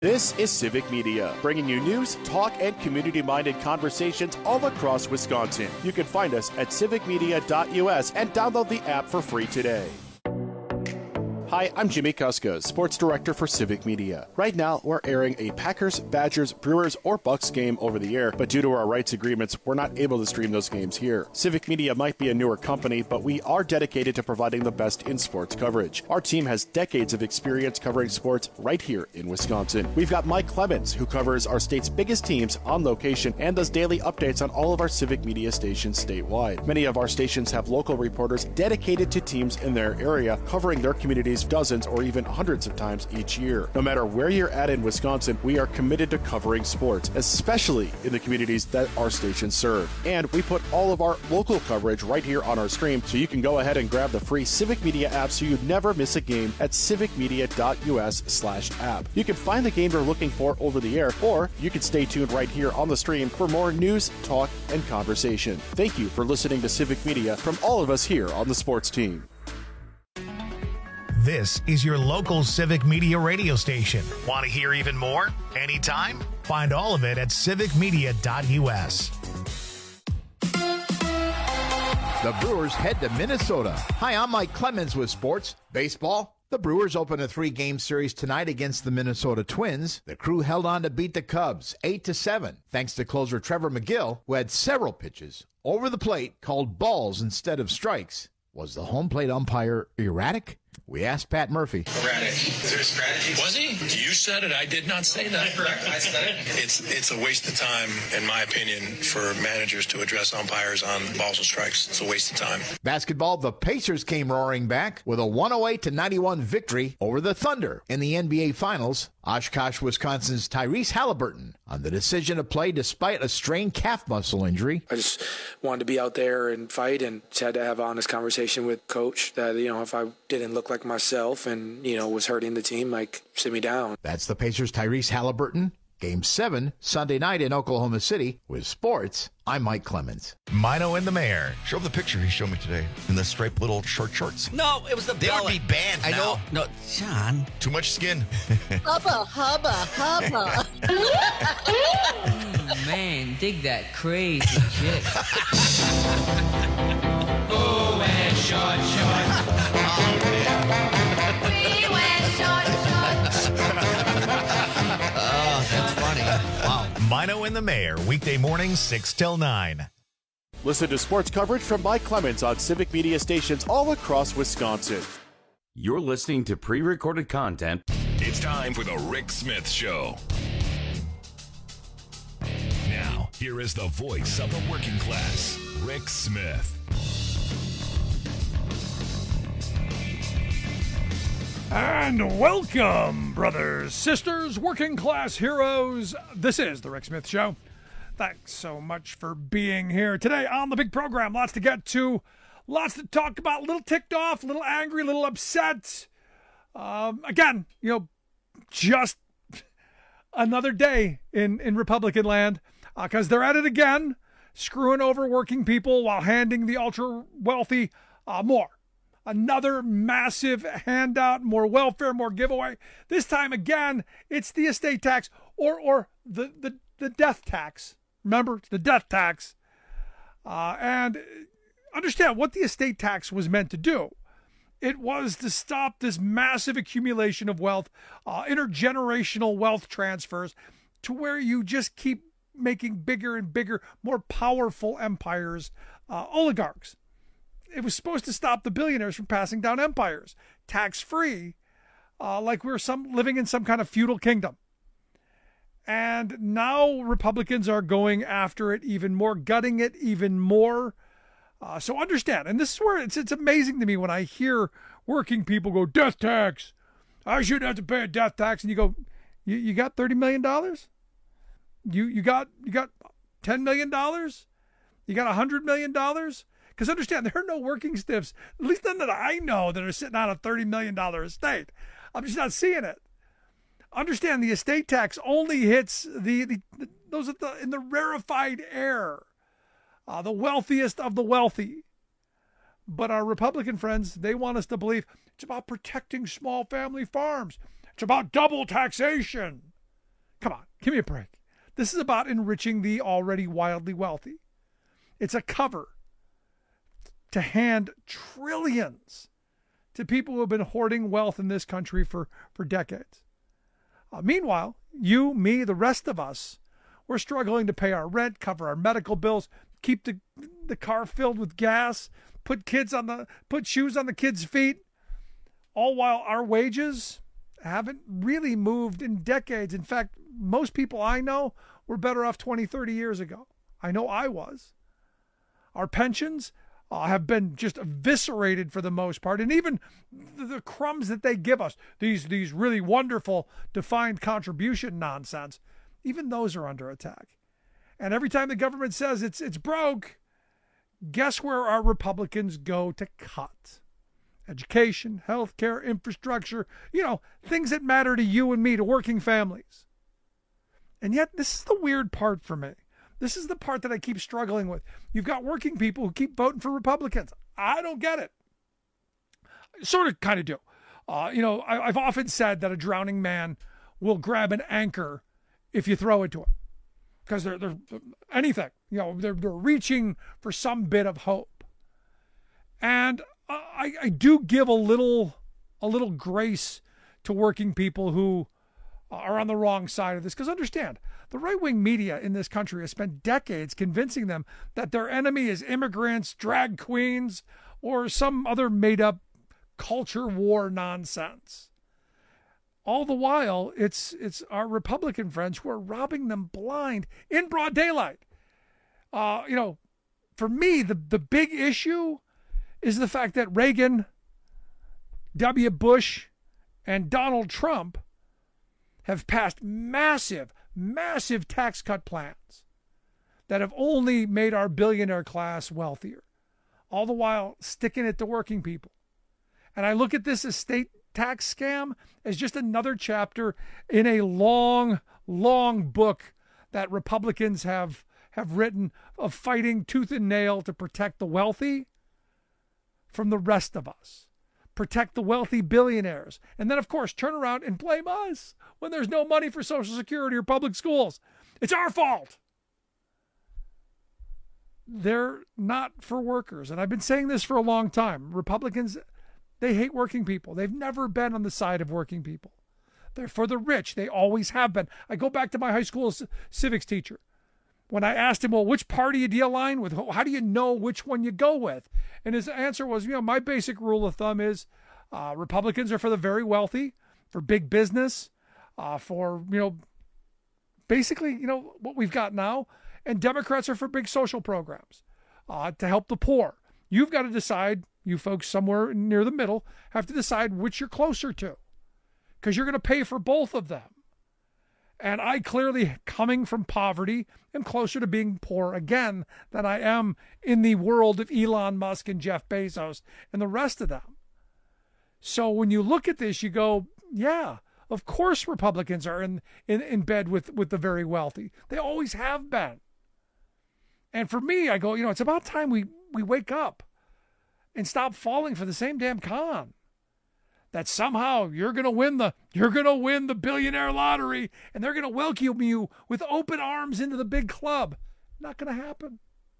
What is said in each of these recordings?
This is Civic Media, bringing you news, talk, and community-minded conversations all across Wisconsin. You can find us at civicmedia.us and download the app for free today. Hi, I'm Jimmy Kuska, Sports Director for Civic Media. Right now, we're airing a Packers, Badgers, Brewers, or Bucks game over the air, but due to our rights agreements, we're not able to stream those games here. Civic Media might be a newer company, but we are dedicated to providing the best in sports coverage. Our team has decades of experience covering sports right here in Wisconsin. We've got Mike Clemens, who covers our state's biggest teams on location and does daily updates on all of our Civic Media stations statewide. Many of our stations have local reporters dedicated to teams in their area, covering their communities dozens or even hundreds of times each year. No matter where you're at in Wisconsin, we are committed to covering sports, especially in the communities that our stations serve. And we put all of our local coverage right here on our stream, so you can go ahead and grab the free Civic Media app so you never miss a game at civicmedia.us/app. You can find the game you're looking for over the air, or you can stay tuned right here on the stream for more news, talk, and conversation. Thank you for listening to Civic Media from all of us here on the sports team. This is your local Civic Media radio station. Want to hear even more? Anytime? Find all of it at civicmedia.us. The Brewers head to Minnesota. Hi, I'm Mike Clemens with Sports Baseball. The Brewers open a 3-game series tonight against the Minnesota Twins. The crew held on to beat the Cubs 8-7, thanks to closer Trevor McGill, who had several pitches over the plate called balls instead of strikes. Was the home plate umpire erratic? We asked Pat Murphy. Erratic. Is there a strategy? Was he? You said it. I did not say that. Correct. I said it. It's a waste of time, in my opinion, for managers to address umpires on balls and strikes. It's a waste of time. Basketball, the Pacers came roaring back with a 108-91 victory over the Thunder in the NBA Finals. Oshkosh, Wisconsin's Tyrese Halliburton on the decision to play despite a strained calf muscle injury. I just wanted to be out there and fight, and just had to have an honest conversation with coach that, if I didn't look like myself and, was hurting the team, sit me down. That's the Pacers' Tyrese Halliburton. Game 7, Sunday night in Oklahoma City. With sports, I'm Mike Clemens. Mino and the Mayor. Show the picture he showed me today in the striped little short shorts. No, it was the They belly. would be banned I now. know. No, John. Too much skin. Hubba, hubba, hubba. Man, dig that crazy chick. Oh, and short shorts. We wear short shorts. Oh, that's funny. Wow. Mino and the Mayor, weekday mornings 6 till 9. Listen to sports coverage from Mike Clemens on Civic Media stations all across Wisconsin. You're listening to pre-recorded content. It's time for the Rick Smith Show. Now, here is the voice of the working class, Rick Smith. And welcome, brothers, sisters, working class heroes. This is the Rick Smith Show. Thanks so much for being here today on the big program. Lots to get to, lots to talk about. A little ticked off, a little angry, a little upset. Again, just another day in Republican land, because they're at it again, screwing over working people while handing the ultra wealthy more. Another massive handout, more welfare, more giveaway. This time again, it's the estate tax or the death tax. Remember, it's the death tax. And understand what the estate tax was meant to do. It was to stop this massive accumulation of wealth, intergenerational wealth transfers, to where you just keep making bigger and bigger, more powerful empires, oligarchs. It was supposed to stop the billionaires from passing down empires, tax-free, like we were living in some kind of feudal kingdom. And now Republicans are going after it even more, gutting it even more. So understand, and this is where it's amazing to me when I hear working people go, death tax. I shouldn't have to pay a death tax. And you go, you got $30 million? You got $10 million? You got $100 million? Because understand, there are no working stiffs, at least none that I know, that are sitting on a $30 million estate. I'm just not seeing it. Understand, the estate tax only hits those in the rarefied air, the wealthiest of the wealthy. But our Republican friends, they want us to believe it's about protecting small family farms. It's about double taxation. Come on, give me a break. This is about enriching the already wildly wealthy. It's a cover to hand trillions to people who have been hoarding wealth in this country for decades. Meanwhile, you, me, the rest of us, we're struggling to pay our rent, cover our medical bills, keep the car filled with gas, put shoes on the kids' feet, all while our wages haven't really moved in decades. In fact, most people I know were better off 20, 30 years ago. I know I was. Our pensions have been just eviscerated for the most part. And even the crumbs that they give us, these really wonderful defined contribution nonsense, even those are under attack. And every time the government says it's broke, guess where our Republicans go to cut? Education, healthcare, infrastructure, things that matter to you and me, to working families. And yet, this is the weird part for me. This is the part that I keep struggling with. You've got working people who keep voting for Republicans. I don't get it. Sort of kind of do. I've often said that a drowning man will grab an anchor if you throw it to him. Because they're anything. They're reaching for some bit of hope. And I do give a little grace to working people who are on the wrong side of this. Because understand, the right-wing media in this country has spent decades convincing them that their enemy is immigrants, drag queens, or some other made-up culture war nonsense. All the while, it's our Republican friends who are robbing them blind in broad daylight. For me, the big issue is the fact that Reagan, W. Bush, and Donald Trump have passed massive tax cut plans that have only made our billionaire class wealthier, all the while sticking it to working people. And I look at this estate tax scam as just another chapter in a long book that Republicans have written of fighting tooth and nail to protect the wealthy from the rest of us. Protect the wealthy billionaires. And then, of course, turn around and blame us when there's no money for Social Security or public schools. It's our fault. They're not for workers. And I've been saying this for a long time. Republicans, they hate working people. They've never been on the side of working people. They're for the rich. They always have been. I go back to my high school civics teacher. When I asked him, well, which party do you align with? How do you know which one you go with? And his answer was, my basic rule of thumb is Republicans are for the very wealthy, for big business, for, basically, what we've got now. And Democrats are for big social programs to help the poor. You've got to decide, you folks somewhere near the middle, have to decide which you're closer to, because you're going to pay for both of them. And I clearly, coming from poverty, am closer to being poor again than I am in the world of Elon Musk and Jeff Bezos and the rest of them. So when you look at this, you go, yeah, of course Republicans are in bed with the very wealthy. They always have been. And for me, I go, it's about time we wake up and stop falling for the same damn con. That somehow you're going to win the billionaire lottery and they're going to welcome you with open arms into the big club. Not going to happen.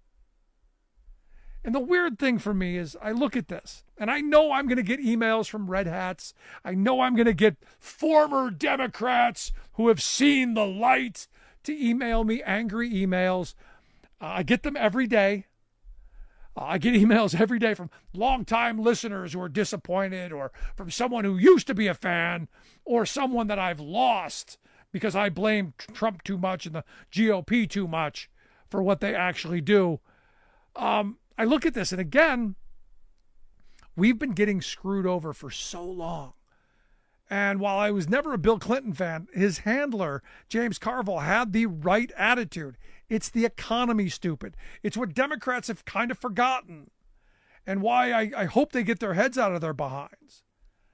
And the weird thing for me is I look at this and I know I'm going to get emails from red hats. I know I'm going to get former Democrats who have seen the light to email me angry emails. I get them every day. I get emails every day from longtime listeners who are disappointed, or from someone who used to be a fan, or someone that I've lost because I blame Trump too much and the GOP too much for what they actually do. I look at this, and again, we've been getting screwed over for so long. And while I was never a Bill Clinton fan, his handler, James Carville, had the right attitude. It's the economy, stupid. It's what Democrats have kind of forgotten, and why I hope they get their heads out of their behinds.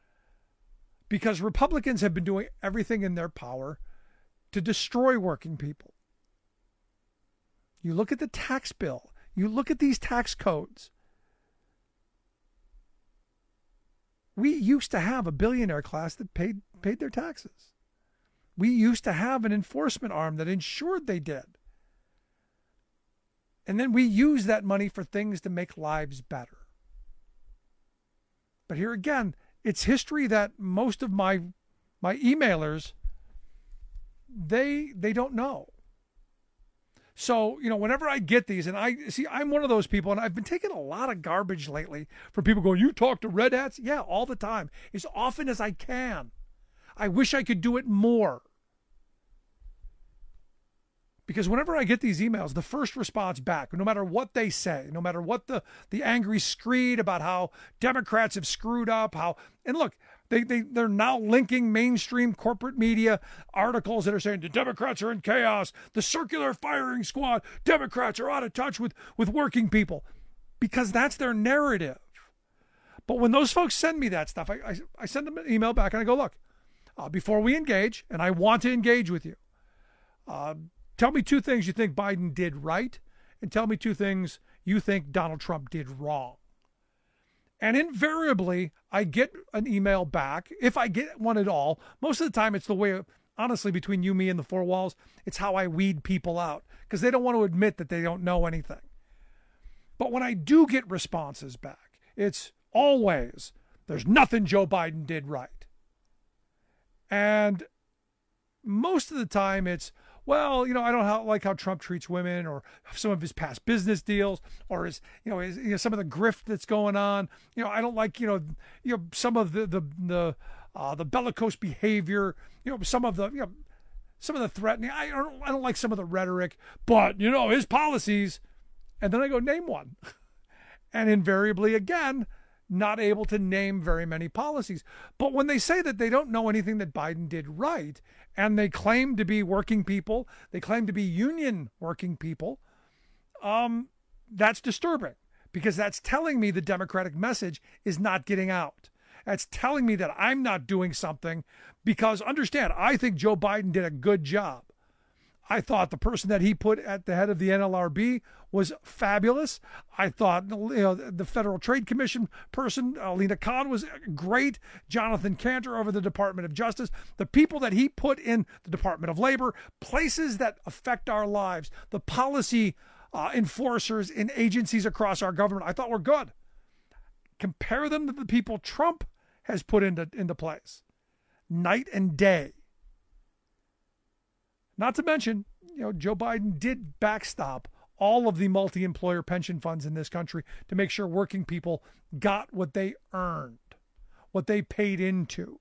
Because Republicans have been doing everything in their power to destroy working people. You look at the tax bill. You look at these tax codes. We used to have a billionaire class that paid their taxes. we used to have an enforcement arm that ensured they did. And then we use that money for things to make lives better. But here again, it's history that most of my emailers, they don't know. So, whenever I get these, and I'm one of those people, and I've been taking a lot of garbage lately from people going, you talk to Red Hats? Yeah, all the time, as often as I can. I wish I could do it more. Because whenever I get these emails, the first response back, no matter what they say, no matter what the angry screed about how Democrats have screwed up, and look, they're now linking mainstream corporate media articles that are saying the Democrats are in chaos, the circular firing squad, Democrats are out of touch with working people, because that's their narrative. But when those folks send me that stuff, I send them an email back and I go, look, before we engage, and I want to engage with you, tell me 2 things you think Biden did right, and tell me 2 things you think Donald Trump did wrong. And invariably, I get an email back, if I get one at all. Most of the time, it's the way, honestly, between you, me, and the 4 walls, it's how I weed people out, because they don't want to admit that they don't know anything. But when I do get responses back, it's always, there's nothing Joe Biden did right. And most of the time, it's, well, I don't like how Trump treats women, or some of his past business deals, or his some of the grift that's going on. I don't like, some of the bellicose behavior, some of the threatening. I don't like some of the rhetoric, but his policies. And then I go, name one. And invariably, again, not able to name very many policies. But when they say that they don't know anything that Biden did right, and they claim to be working people, they claim to be union working people, that's disturbing, because that's telling me the Democratic message is not getting out. That's telling me that I'm not doing something, because understand, I think Joe Biden did a good job. I thought the person that he put at the head of the NLRB was fabulous. I thought the Federal Trade Commission person, Lena Khan, was great. Jonathan Cantor over the Department of Justice. The people that he put in the Department of Labor, places that affect our lives, the policy enforcers in agencies across our government, I thought were good. Compare them to the people Trump has put into place. Night and day. Not to mention, Joe Biden did backstop all of the multi-employer pension funds in this country to make sure working people got what they earned, what they paid into.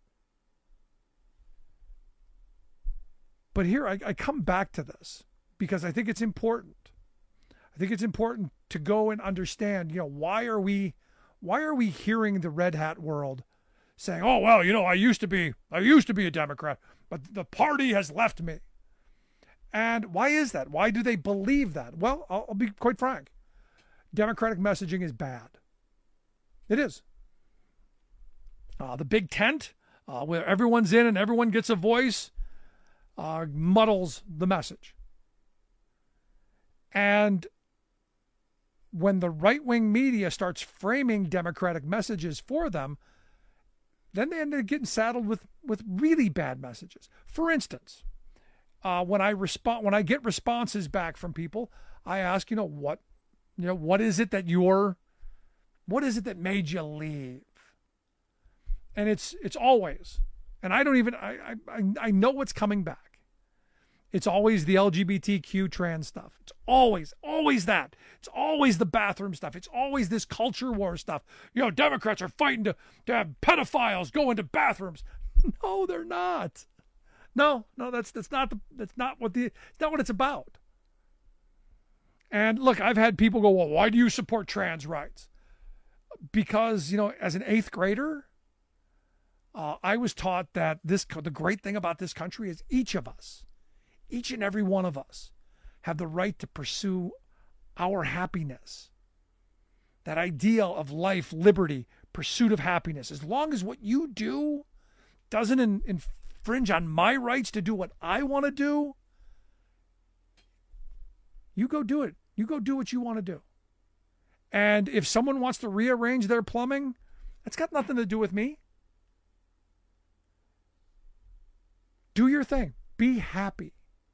But here I come back to this because I think it's important. I think it's important to go and understand, why are we hearing the Red Hat world saying, oh, well, I used to be a Democrat, but the party has left me. And why is that? Why do they believe that? Well, I'll be quite frank. Democratic messaging is bad. It is. The big tent, where everyone's in and everyone gets a voice, muddles the message. And when the right-wing media starts framing Democratic messages for them, then they end up getting saddled with really bad messages. For instance, when I get responses back from people, I ask, what is it that made you leave? And it's always, and I know what's coming back. It's always the LGBTQ trans stuff. It's always that. It's always the bathroom stuff. It's always this culture war stuff. Democrats are fighting to have pedophiles go into bathrooms. No, they're not. No, that's not what it's about. And look, I've had people go, well, why do you support trans rights? Because, as an 8th grader, I was taught that the great thing about this country is each and every one of us have the right to pursue our happiness. That ideal of life, liberty, pursuit of happiness. As long as what you do doesn't infringe on my rights to do what I want to do, you go do it. You go do what you want to do. And if someone wants to rearrange their plumbing, that's got nothing to do with me. Do your thing. Be happy.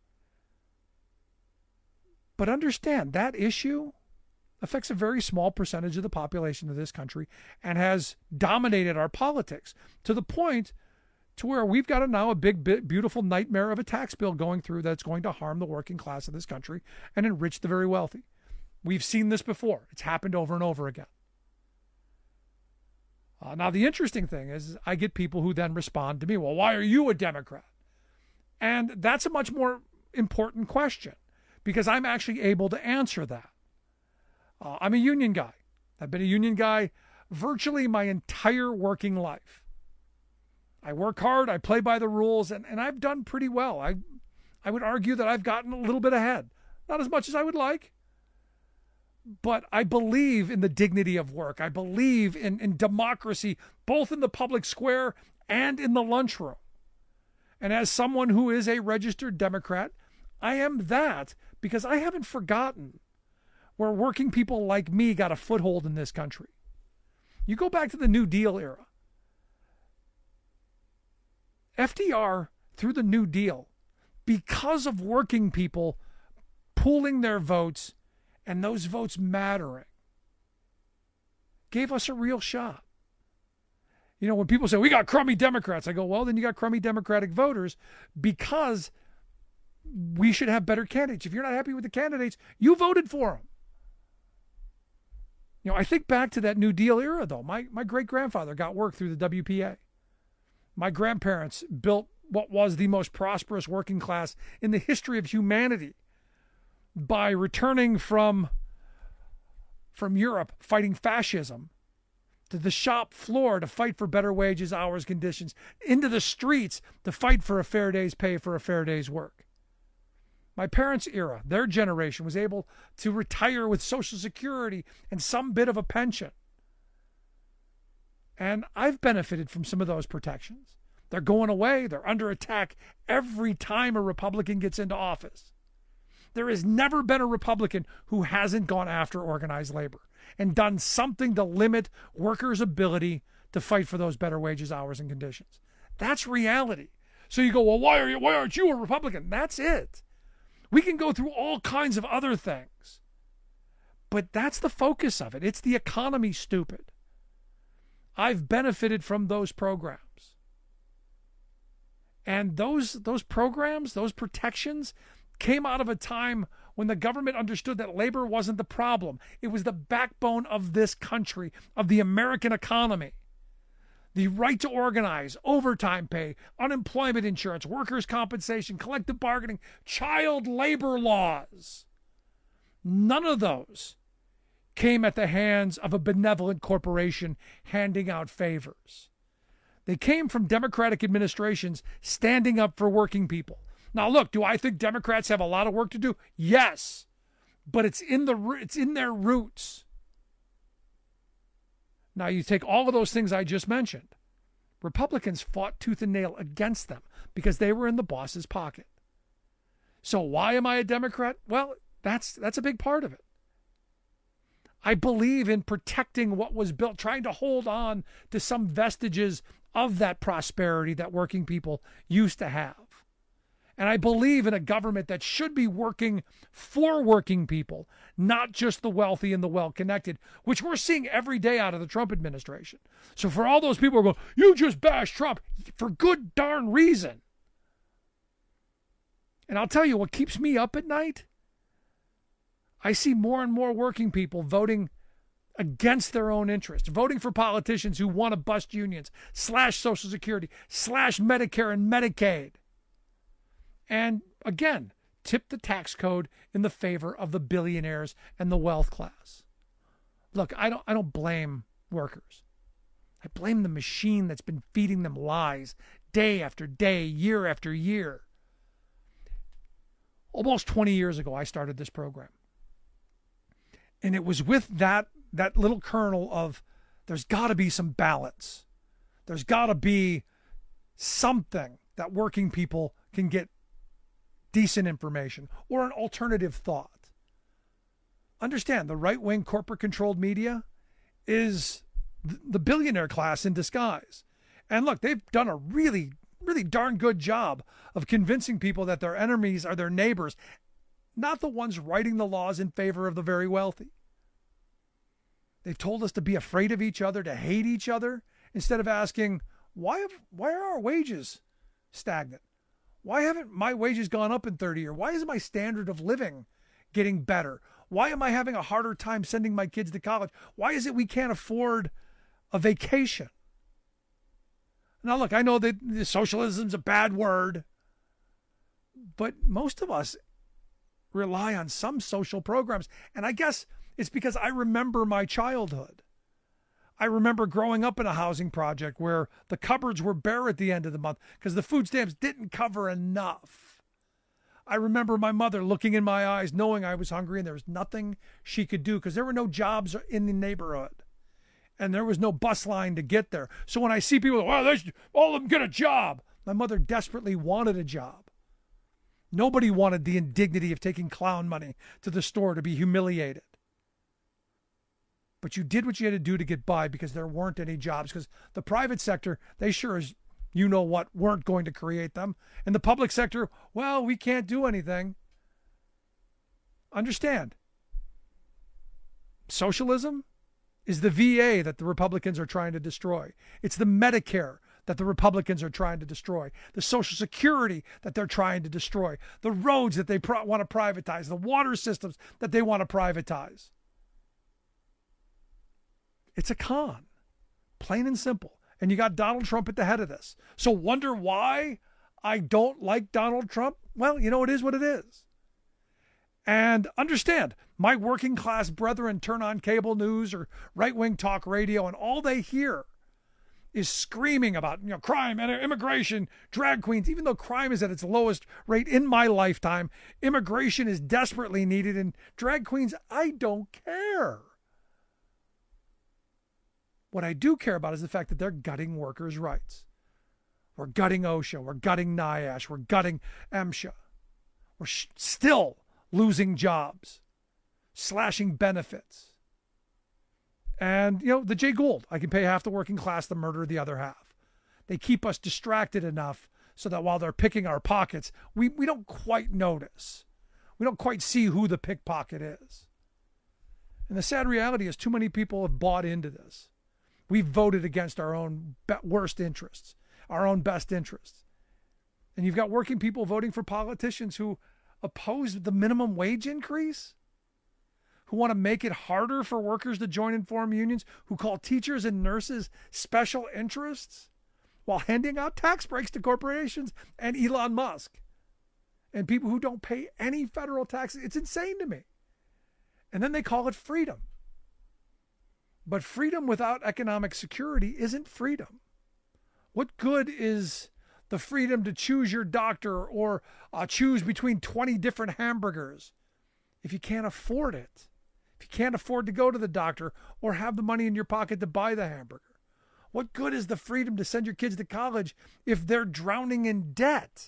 But understand that issue affects a very small percentage of the population of this country and has dominated our politics to the point to where we've got now a big, beautiful nightmare of a tax bill going through that's going to harm the working class of this country and enrich the very wealthy. We've seen this before. It's happened over and over again. Now, the interesting thing is I get people who then respond to me, well, why are you a Democrat? And that's a much more important question because I'm actually able to answer that. I'm a union guy. I've been a union guy virtually my entire working life. I work hard, I play by the rules, and I've done pretty well. I would argue that I've gotten a little bit ahead. Not as much as I would like, but I believe in the dignity of work. I believe in democracy, both in the public square and in the lunchroom. And as someone who is a registered Democrat, I am that because I haven't forgotten where working people like me got a foothold in this country. You go back to the New Deal era. FDR, through the New Deal, because of working people pooling their votes and those votes mattering, gave us a real shot. You know, when people say, we got crummy Democrats, I go, well, then you got crummy Democratic voters because we should have better candidates. If you're not happy with the candidates, you voted for them. You know, I think back to that New Deal era, though. My great-grandfather got work through the WPA. My grandparents built what was the most prosperous working class in the history of humanity by returning from Europe, fighting fascism, to the shop floor to fight for better wages, hours, conditions, into the streets to fight for a fair day's pay for a fair day's work. My parents' era, their generation, was able to retire with Social Security and some bit of a pension. And I've benefited from some of those protections. They're going away. They're under attack every time a Republican gets into office. There has never been a Republican who hasn't gone after organized labor and done something to limit workers' ability to fight for those better wages, hours, and conditions. That's reality. So you go, well, why aren't you a Republican? That's it. We can go through all kinds of other things, but that's the focus of it. It's the economy, stupid. I've benefited from those programs. And those programs, those protections, came out of a time when the government understood that labor wasn't the problem. It was the backbone of this country, of the American economy. The right to organize, overtime pay, unemployment insurance, workers' compensation, collective bargaining, child labor laws. None of those came at the hands of a benevolent corporation handing out favors. They came from Democratic administrations standing up for working people. Now, look, do I think Democrats have a lot of work to do? Yes, but it's in their roots. Now, you take all of those things I just mentioned. Republicans fought tooth and nail against them because they were in the boss's pocket. So why am I a Democrat? Well, that's a big part of it. I believe in protecting what was built, trying to hold on to some vestiges of that prosperity that working people used to have. And I believe in a government that should be working for working people, not just the wealthy and the well-connected, which we're seeing every day out of the Trump administration. So for all those people who are going, you just bash Trump, for good darn reason. And I'll tell you what keeps me up at night. I see more and more working people voting against their own interests, voting for politicians who want to bust unions, slash Social Security, slash Medicare and Medicaid. And again, tip the tax code in the favor of the billionaires and the wealth class. Look, I don't blame workers. I blame the machine that's been feeding them lies day after day, year after year. Almost 20 years ago, I started this program. And it was with that little kernel of there's got to be some balance. There's got to be something that working people can get decent information or an alternative thought. Understand, the right-wing corporate-controlled media is the billionaire class in disguise. And look, they've done a really really darn good job of convincing people that their enemies are their neighbors, not the ones writing the laws in favor of the very wealthy. They've told us to be afraid of each other, to hate each other, instead of asking, why are our wages stagnant? Why haven't my wages gone up in 30 years? Why is my standard of living getting better? Why am I having a harder time sending my kids to college? Why is it we can't afford a vacation? Now, look, I know that socialism's a bad word, but most of us rely on some social programs. And I guess it's because I remember my childhood. I remember growing up in a housing project where the cupboards were bare at the end of the month because the food stamps didn't cover enough. I remember my mother looking in my eyes, knowing I was hungry, and there was nothing she could do because there were no jobs in the neighborhood. And there was no bus line to get there. So when I see people, all of them get a job. My mother desperately wanted a job. Nobody wanted the indignity of taking clown money to the store to be humiliated. But you did what you had to do to get by because there weren't any jobs. Because the private sector, they sure as you know what, weren't going to create them. And the public sector, well, we can't do anything. Understand. Socialism is the VA that the Republicans are trying to destroy. It's the Medicare that the Republicans are trying to destroy. The Social Security that they're trying to destroy. The roads that they want to privatize. The water systems that they want to privatize. It's a con. Plain and simple. And you got Donald Trump at the head of this. So wonder why I don't like Donald Trump? Well, you know, it is what it is. And understand, my working class brethren turn on cable news or right-wing talk radio, and all they hear is screaming about, crime and immigration, drag queens. Even though crime is at its lowest rate in my lifetime, immigration is desperately needed, and drag queens, I don't care. What I do care about is the fact that they're gutting workers' rights. We're gutting OSHA. We're gutting NIOSH. We're gutting MSHA. We're still losing jobs, slashing benefits. And, the Jay Gould, I can pay half the working class to murder the other half. They keep us distracted enough so that while they're picking our pockets, we don't quite notice. We don't quite see who the pickpocket is. And the sad reality is too many people have bought into this. We've voted against our own worst interests, our own best interests. And you've got working people voting for politicians who oppose the minimum wage increase, who want to make it harder for workers to join and form unions, who call teachers and nurses special interests, while handing out tax breaks to corporations and Elon Musk and people who don't pay any federal taxes. It's insane to me. And then they call it freedom. But freedom without economic security isn't freedom. What good is the freedom to choose your doctor or choose between 20 different hamburgers if you can't afford it? If you can't afford to go to the doctor or have the money in your pocket to buy the hamburger? What good is the freedom to send your kids to college if they're drowning in debt?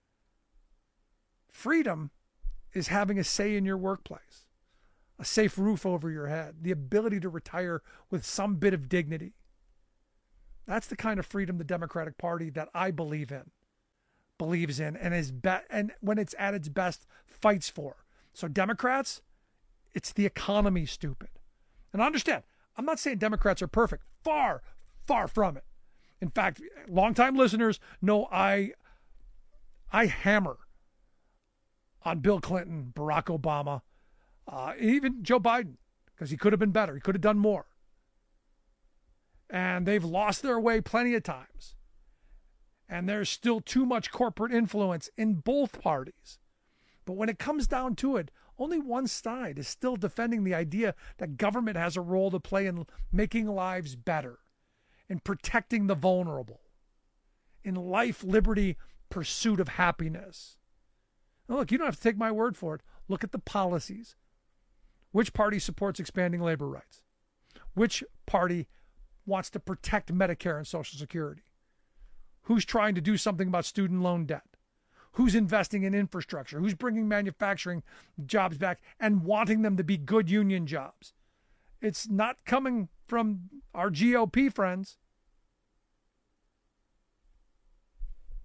Freedom is having a say in your workplace. A safe roof over your head, the ability to retire with some bit of dignity. That's the kind of freedom the Democratic Party that I believes in, and when it's at its best, fights for. So Democrats, it's the economy, stupid. And understand, I'm not saying Democrats are perfect. Far, far from it. In fact, longtime listeners know I hammer on Bill Clinton, Barack Obama, even Joe Biden, because he could have been better. He could have done more. And they've lost their way plenty of times. And there's still too much corporate influence in both parties. But when it comes down to it, only one side is still defending the idea that government has a role to play in making lives better, in protecting the vulnerable, in life, liberty, pursuit of happiness. Now look, you don't have to take my word for it. Look at the policies. Which party supports expanding labor rights? Which party wants to protect Medicare and Social Security? Who's trying to do something about student loan debt? Who's investing in infrastructure? Who's bringing manufacturing jobs back and wanting them to be good union jobs? It's not coming from our GOP friends.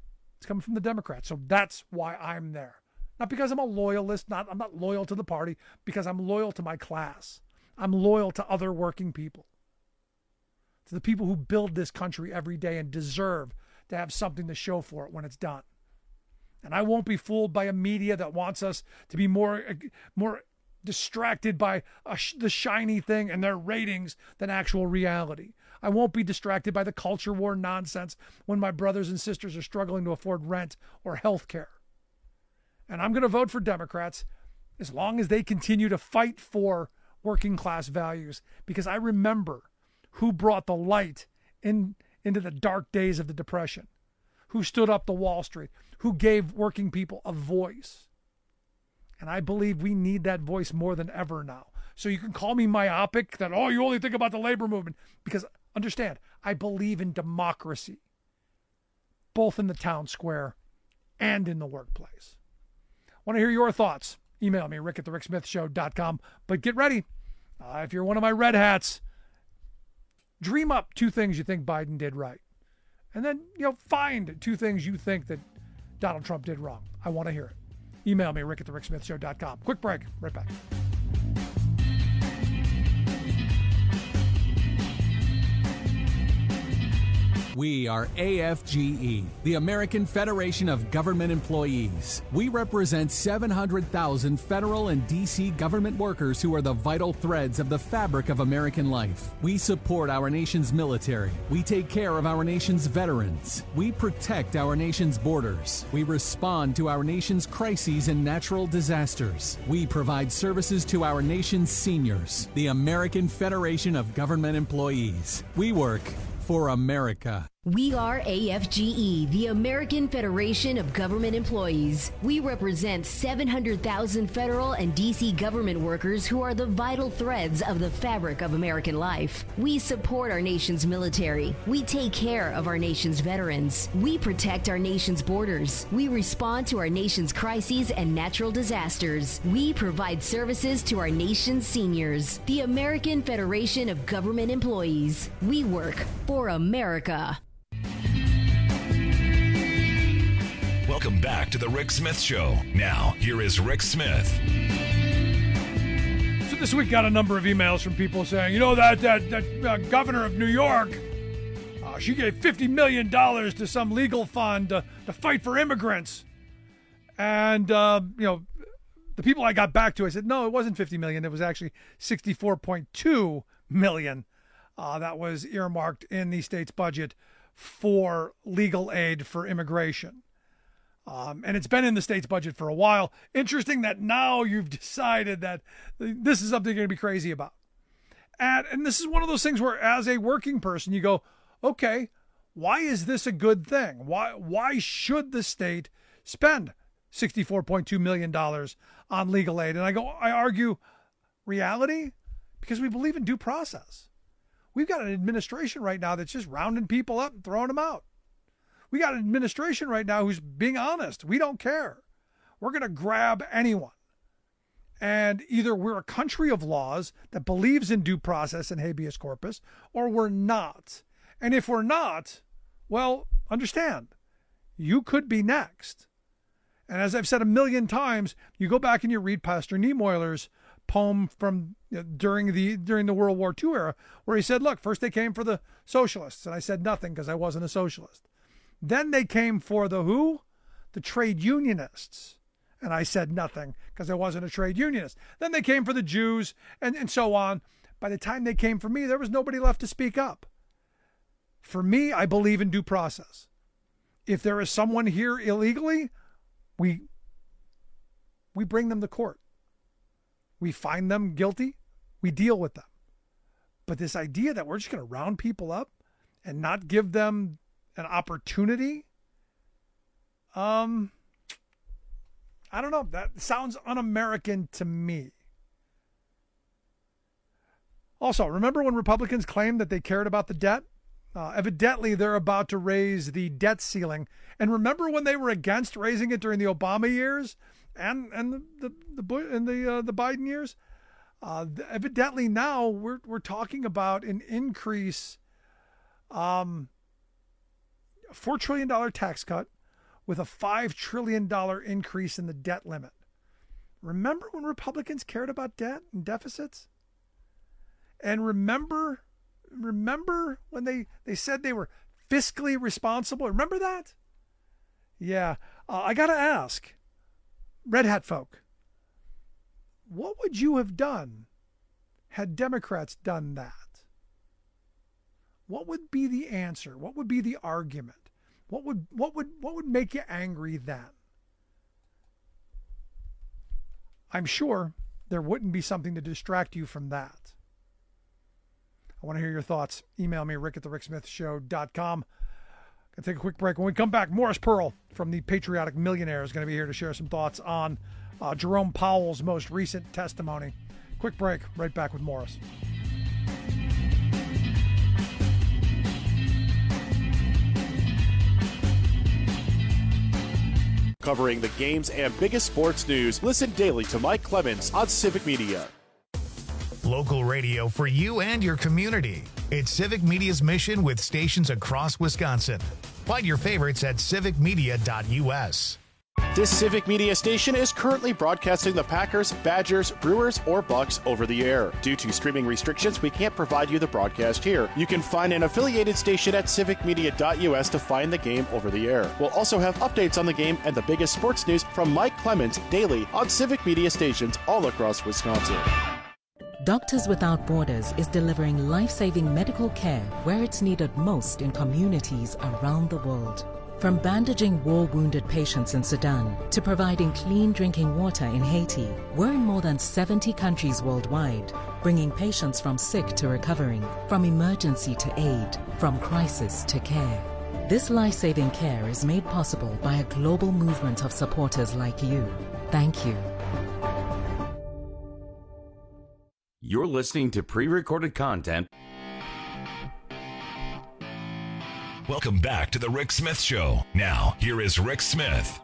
It's coming from the Democrats. So that's why I'm there. Not because I'm a loyalist. I'm not loyal to the party, because I'm loyal to my class. I'm loyal to other working people, to the people who build this country every day and deserve to have something to show for it when it's done. And I won't be fooled by a media that wants us to be more distracted by the shiny thing and their ratings than actual reality. I won't be distracted by the culture war nonsense when my brothers and sisters are struggling to afford rent or health care. And I'm going to vote for Democrats as long as they continue to fight for working class values, because I remember who brought the light into the dark days of the Depression, who stood up to Wall Street, who gave working people a voice. And I believe we need that voice more than ever now. So you can call me myopic that, you only think about the labor movement, because understand, I believe in democracy, both in the town square and in the workplace. Want to hear your thoughts? Email me, rick@thericksmithshow.com. But get ready. If you're one of my red hats, dream up 2 things you think Biden did right. And then, find 2 things you think that Donald Trump did wrong. I want to hear it. Email me, rick@thericksmithshow.com. Quick break. Right back. We are AFGE, the American Federation of Government Employees. We represent 700,000 federal and D.C. government workers who are the vital threads of the fabric of American life. We support our nation's military. We take care of our nation's veterans. We protect our nation's borders. We respond to our nation's crises and natural disasters. We provide services to our nation's seniors. The American Federation of Government Employees. We work for America. We are AFGE, the American Federation of Government Employees. We represent 700,000 federal and D.C. government workers who are the vital threads of the fabric of American life. We support our nation's military. We take care of our nation's veterans. We protect our nation's borders. We respond to our nation's crises and natural disasters. We provide services to our nation's seniors. The American Federation of Government Employees. We work for America. Welcome back to the Rick Smith Show. Now, here is Rick Smith. So this week got a number of emails from people saying, that governor of New York, she gave $50 million to some legal fund to fight for immigrants. And, the people I got back to, I said, no, it wasn't $50 million. It was actually $64.2 million that was earmarked in the state's budget for legal aid for immigration. And it's been in the state's budget for a while. Interesting that now you've decided that this is something you're going to be crazy about. And this is one of those things where, as a working person, you go, okay, why is this a good thing? Why should the state spend $64.2 million on legal aid? And I argue reality, because we believe in due process. We've got an administration right now that's just rounding people up and throwing them out. We got an administration right now who's being honest. We don't care. We're going to grab anyone. And either we're a country of laws that believes in due process and habeas corpus, or we're not. And if we're not, well, understand, you could be next. And as I've said a million times, you go back and you read Pastor Niemöhler's poem from during the World War II era, where he said, look, first they came for the socialists, and I said nothing because I wasn't a socialist. Then they came for the who? The trade unionists. And I said nothing because I wasn't a trade unionist. Then they came for the Jews and so on. By the time they came for me, there was nobody left to speak up. For me, I believe in due process. If there is someone here illegally, we bring them to court. We find them guilty. We deal with them. But this idea that we're just going to round people up and not give them an opportunity, I don't know. That sounds un-American to me. Also, remember when Republicans claimed that they cared about the debt? Evidently, they're about to raise the debt ceiling. And remember when they were against raising it during the Obama years and the Biden years? Evidently, now we're talking about an increase. $4 trillion tax cut. with a $5 trillion increase in the debt limit. Remember when Republicans cared about debt and deficits? And remember when they said they were fiscally responsible? Remember that? Yeah. I got to ask, Red Hat folk, what would you have done had Democrats done that? What would be the answer? What would be the argument? What would make you angry then? I'm sure there wouldn't be something to distract you from that. I want to hear your thoughts. Email me, rick@thericksmithshow.com. Gonna take a quick break. When we come back, Morris Pearl from the Patriotic Millionaire is going to be here to share some thoughts on Jerome Powell's most recent testimony. Quick break. Right back with Morris. Covering the games and biggest sports news, listen daily to Mike Clemens on Civic Media. Local radio for you and your community. It's Civic Media's mission with stations across Wisconsin. Find your favorites at civicmedia.us. This Civic Media station is currently broadcasting the Packers, Badgers, Brewers, or Bucks over the air. Due to streaming restrictions, we can't provide you the broadcast here. You can find an affiliated station at civicmedia.us to find the game over the air. We'll also have updates on the game and the biggest sports news from Mike Clemens daily on Civic Media stations all across Wisconsin. Doctors Without Borders is delivering life-saving medical care where it's needed most in communities around the world. From bandaging war-wounded patients in Sudan to providing clean drinking water in Haiti, we're in more than 70 countries worldwide, bringing patients from sick to recovering, from emergency to aid, from crisis to care. This life-saving care is made possible by a global movement of supporters like you. Thank you. You're listening to pre-recorded content. Welcome back to the Rick Smith Show. Now, here is Rick Smith.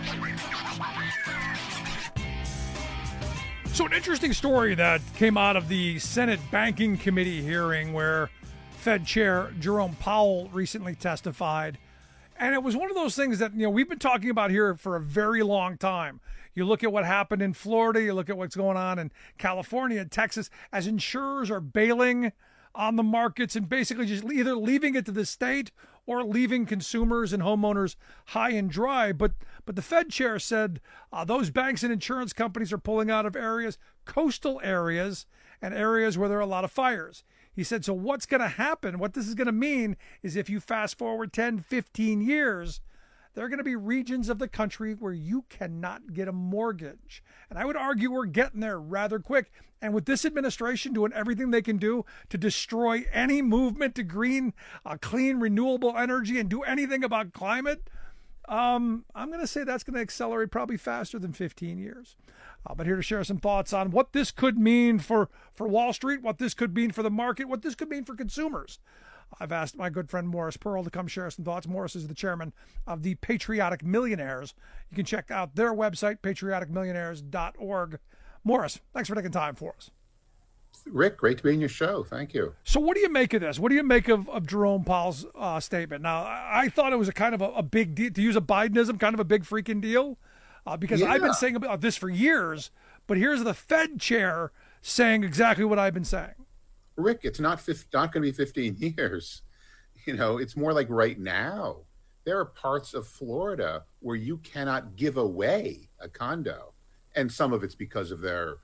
So an interesting story that came out of the Senate Banking Committee hearing where Fed Chair Jerome Powell recently testified. And it was one of those things that, we've been talking about here for a very long time. You look at what happened in Florida, you look at what's going on in California and Texas as insurers are bailing on the markets and basically just either leaving it to the state or leaving consumers and homeowners high and dry. But the Fed chair said those banks and insurance companies are pulling out of areas, coastal areas, and areas where there are a lot of fires. He said, so what's going to happen? What this is going to mean is if you fast forward 10, 15 years, there are going to be regions of the country where you cannot get a mortgage. And I would argue we're getting there rather quick. And with this administration doing everything they can do to destroy any movement to green, clean, renewable energy and do anything about climate, I'm going to say that's going to accelerate probably faster than 15 years. But here to share some thoughts on what this could mean for Wall Street, what this could mean for the market, what this could mean for consumers. I've asked my good friend Morris Pearl to come share some thoughts. Morris is the chairman of the Patriotic Millionaires. You can check out their website, patrioticmillionaires.org. Morris, thanks for taking time for us. Rick, great to be on your show. Thank you. So what do you make of this? What do you make of Jerome Powell's statement? Now, I thought it was a kind of a big deal, to use a Bidenism, kind of a big freaking deal, because I've been saying about this for years, but here's the Fed chair saying exactly what I've been saying. Rick, it's not going to be 15 years. It's more like right now. There are parts of Florida where you cannot give away a condo. And some of it's because of their,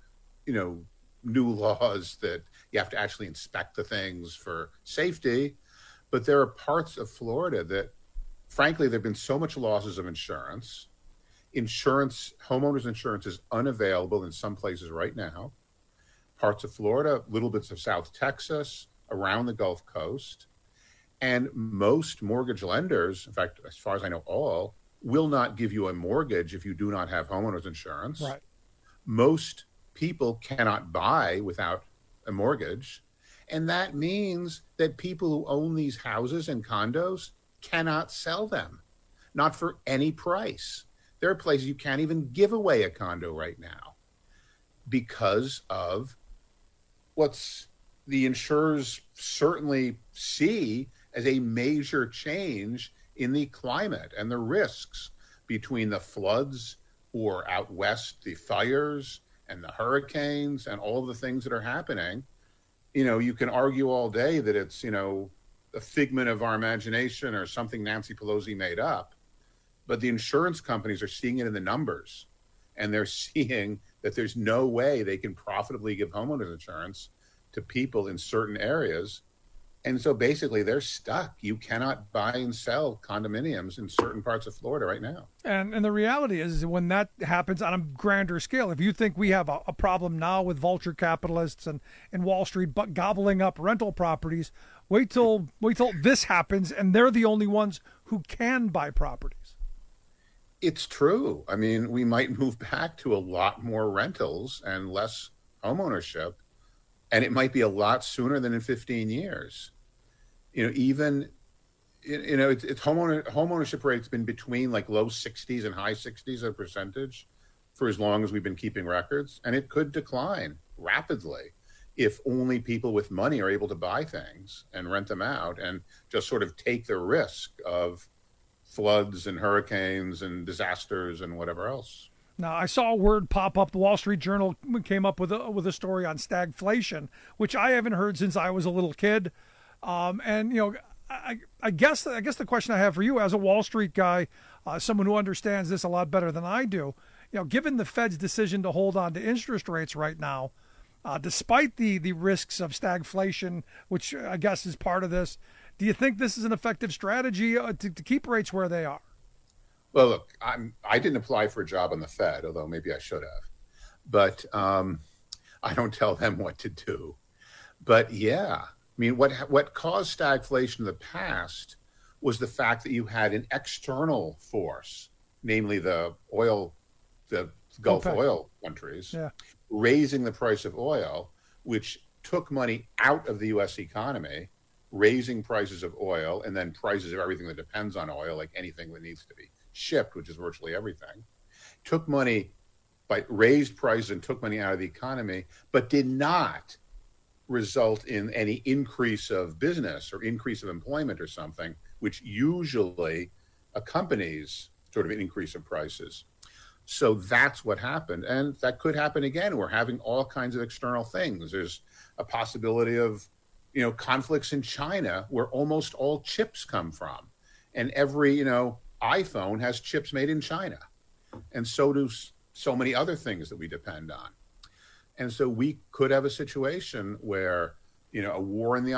new laws that you have to actually inspect the things for safety. But there are parts of Florida that, frankly, there have been so much losses of insurance. Homeowners insurance is unavailable in some places right now. Parts of Florida, little bits of South Texas, around the Gulf Coast. And most mortgage lenders, in fact, as far as I know, all, will not give you a mortgage if you do not have homeowners insurance. Right. Most people cannot buy without a mortgage. And that means that people who own these houses and condos cannot sell them, not for any price. There are places you can't even give away a condo right now because of what's the insurers certainly see as a major change in the climate and the risks between the floods or out west, the fires and the hurricanes and all the things that are happening. You can argue all day that it's, a figment of our imagination or something Nancy Pelosi made up. But the insurance companies are seeing it in the numbers, and they're seeing that there's no way they can profitably give homeowners insurance to people in certain areas. And so basically they're stuck. You cannot buy and sell condominiums in certain parts of Florida right now. And the reality is when that happens on a grander scale, if you think we have a problem now with vulture capitalists and Wall Street gobbling up rental properties, wait till this happens and they're the only ones who can buy properties. It's true. I mean, we might move back to a lot more rentals and less homeownership. And it might be a lot sooner than in 15 years. It's homeownership rate's been between like low 60s and high 60s a percentage for as long as we've been keeping records. And it could decline rapidly if only people with money are able to buy things and rent them out and just sort of take the risk of floods and hurricanes and disasters and whatever else. Now, I saw a word pop up. The Wall Street Journal came up with a story on stagflation, which I haven't heard since I was a little kid. I guess the question I have for you as a Wall Street guy, someone who understands this a lot better than I do, given the Fed's decision to hold on to interest rates right now, despite the risks of stagflation, which I guess is part of this, do you think this is an effective strategy to keep rates where they are? Well, look, I didn't apply for a job on the Fed, although maybe I should have. But I don't tell them what to do. But yeah, I mean, what caused stagflation in the past was the fact that you had an external force, namely the Gulf oil countries, raising the price of oil, which took money out of the U.S. economy, raising prices of oil, and then prices of everything that depends on oil, like anything that needs to be shipped, which is virtually everything, raised prices and took money out of the economy, but did not result in any increase of business or increase of employment or something, which usually accompanies sort of an increase of prices. So that's what happened. And that could happen again. We're having all kinds of external things. There's a possibility of, conflicts in China where almost all chips come from. And every, iPhone has chips made in China, and so do so many other things that we depend on. And so we could have a situation where, a war in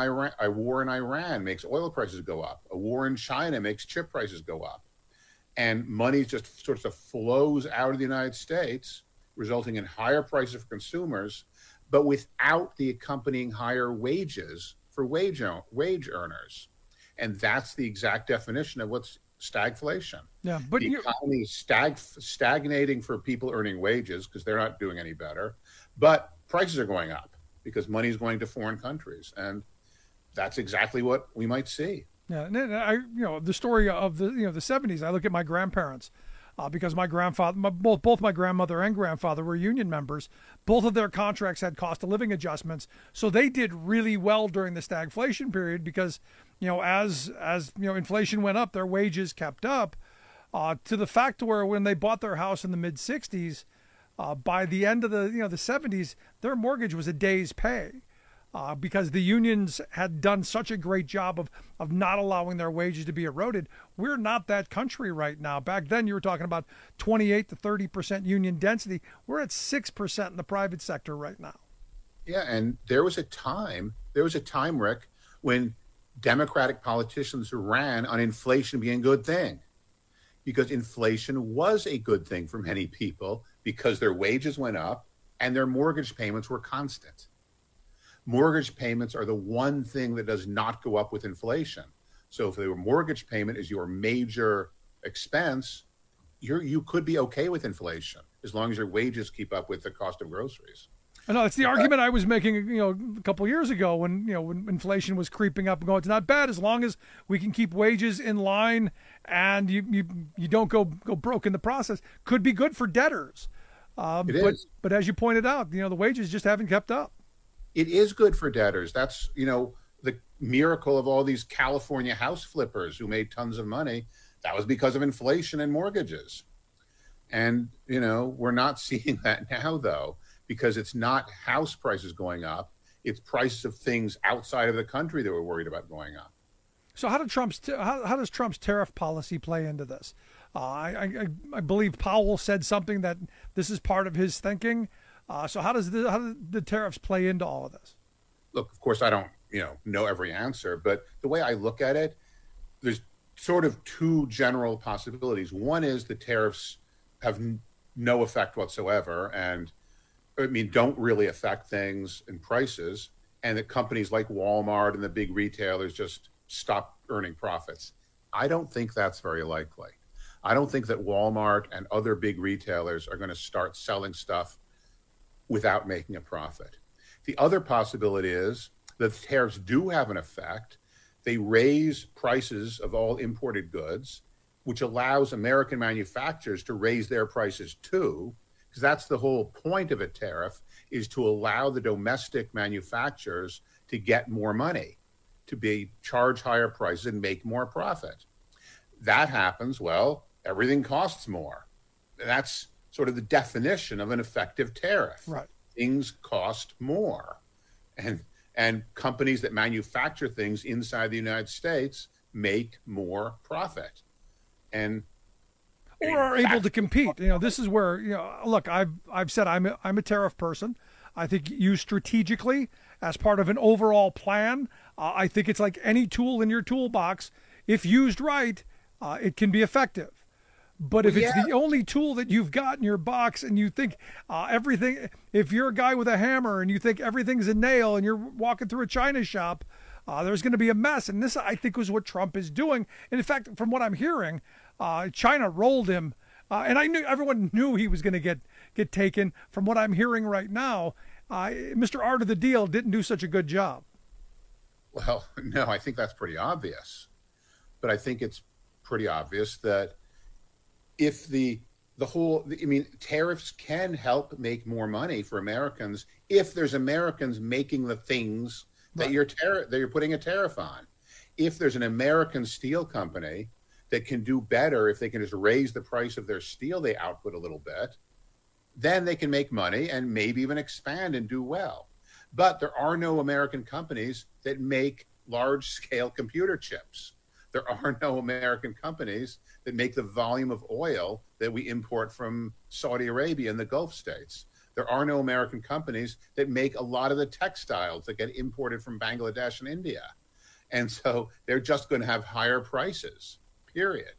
Iran makes oil prices go up. A war in China makes chip prices go up, and money just sort of flows out of the United States, resulting in higher prices for consumers, but without the accompanying higher wages for wage earners. And that's the exact definition of what's stagflation. Yeah, but the economy is stagnating for people earning wages because they're not doing any better, but prices are going up because money is going to foreign countries, and that's exactly what we might see. Yeah, and the story of the 70s. I look at my grandparents because my grandfather, both my grandmother and grandfather were union members. Both of their contracts had cost of living adjustments, so they did really well during the stagflation period because as inflation went up, their wages kept up to the fact where when they bought their house in the mid 60s, by the end of the 70s, their mortgage was a day's pay. Because the unions had done such a great job of not allowing their wages to be eroded. We're not that country right now. Back then, you were talking about 28 to 30% union density. We're at 6% in the private sector right now. Yeah, and there was a time, Rick, when Democratic politicians ran on inflation being a good thing, because inflation was a good thing for many people because their wages went up and their mortgage payments were constant. Mortgage payments are the one thing that does not go up with inflation. So if your mortgage payment is your major expense, you could be okay with inflation as long as your wages keep up with the cost of groceries. I know it's the argument I was making, a couple of years ago when inflation was creeping up and going, it's not bad as long as we can keep wages in line and you don't go broke in the process. Could be good for debtors. But as you pointed out, the wages just haven't kept up. It is good for debtors. That's, the miracle of all these California house flippers who made tons of money. That was because of inflation and mortgages. And, we're not seeing that now, though, because it's not house prices going up. It's prices of things outside of the country that we're worried about going up. So how does Trump's tariff policy play into this? I believe Powell said something that this is part of his thinking. So how do the tariffs play into all of this? Look, of course, I don't know every answer, but the way I look at it, there's sort of two general possibilities. One is the tariffs have no effect whatsoever, and don't really affect things and prices, and that companies like Walmart and the big retailers just stop earning profits. I don't think that's very likely. I don't think that Walmart and other big retailers are going to start selling stuff without making a profit. The other possibility is that the tariffs do have an effect. They raise prices of all imported goods, which allows American manufacturers to raise their prices too, because that's the whole point of a tariff, is to allow the domestic manufacturers to get more money, to charge higher prices and make more profit. That happens, well, everything costs more. That's sort of the definition of an effective tariff. Right. Things cost more. And companies that manufacture things inside the United States make more profit. Or are able to compete. This is where, look, I've said I'm a tariff person. I think used strategically as part of an overall plan. I think it's like any tool in your toolbox. If used right, it can be effective. But if it's the only tool that you've got in your box and you think everything, if you're a guy with a hammer and you think everything's a nail and you're walking through a china shop, there's going to be a mess. And this, I think, was what Trump is doing. And in fact, from what I'm hearing, China rolled him. And everyone knew he was going to get taken. From what I'm hearing right now, Mr. Art of the Deal didn't do such a good job. Well, no, I think that's pretty obvious. But I think it's pretty obvious that if tariffs can help make more money for Americans if there's Americans making the things that you're putting a tariff on. If there's an American steel company that can do better, if they can just raise the price of their steel they output a little bit, then they can make money and maybe even expand and do well. But there are no American companies that make large-scale computer chips. There are no American companies that make the volume of oil that we import from Saudi Arabia and the Gulf states. There are no American companies that make a lot of the textiles that get imported from Bangladesh and India. And so they're just going to have higher prices, period.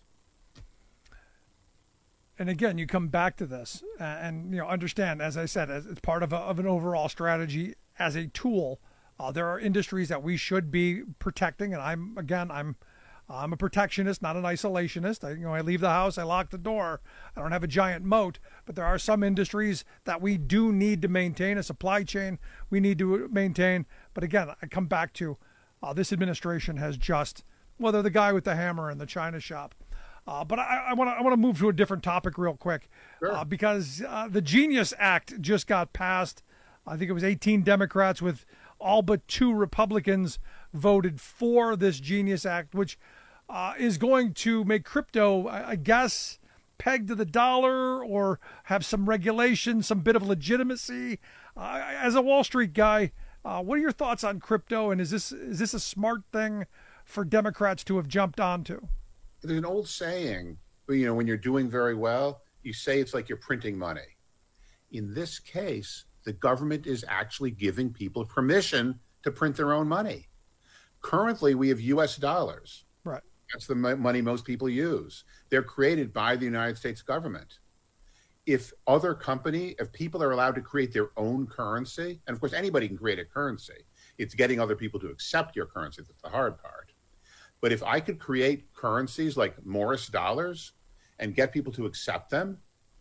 And again, you come back to this and understand, as I said, as it's part of an overall strategy as a tool. There are industries that we should be protecting, and I'm a protectionist, not an isolationist. I leave the house, I lock the door. I don't have a giant moat, but there are some industries that we do need to maintain, a supply chain we need to maintain. But again, I come back to this administration has just, well, they're the guy with the hammer in the china shop. But I want to move to a different topic real quick, sure. Because the Genius Act just got passed. I think it was 18 Democrats with all but 2 Republicans voted for this Genius Act, which is going to make crypto, I guess, pegged to the dollar or have some regulation, some bit of legitimacy. As a Wall Street guy, what are your thoughts on crypto, and is this a smart thing for Democrats to have jumped onto? There's an old saying, when you're doing very well, you say it's like you're printing money. In this case, the government is actually giving people permission to print their own money. Currently, we have U.S. dollars. Right. That's the money most people use. They're created by the United States government. If people are allowed to create their own currency, and of course anybody can create a currency, it's getting other people to accept your currency that's the hard part. But if I could create currencies like Morris dollars and get people to accept them,